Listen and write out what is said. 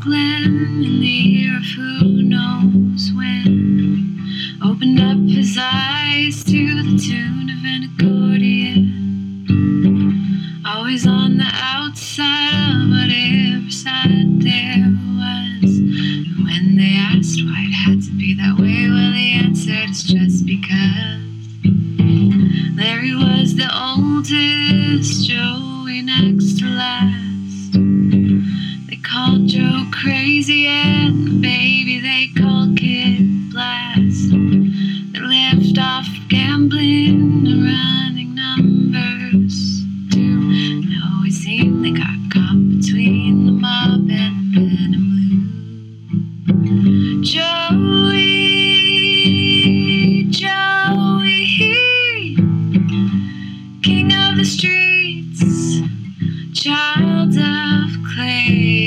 Glen in the year of who knows when. Opened up his eyes to the tune of an accordion. Always on the outside of whatever side there was. And when they asked why it had to be that way, well, he answered it's just because Larry was the oldest, Joey next to last. They called Joe crazy and the baby they called Kid Blast. They left off gambling and running numbers too. And it always seemed they got caught between the mob and red and blue. Joey, king of the streets, child of clay.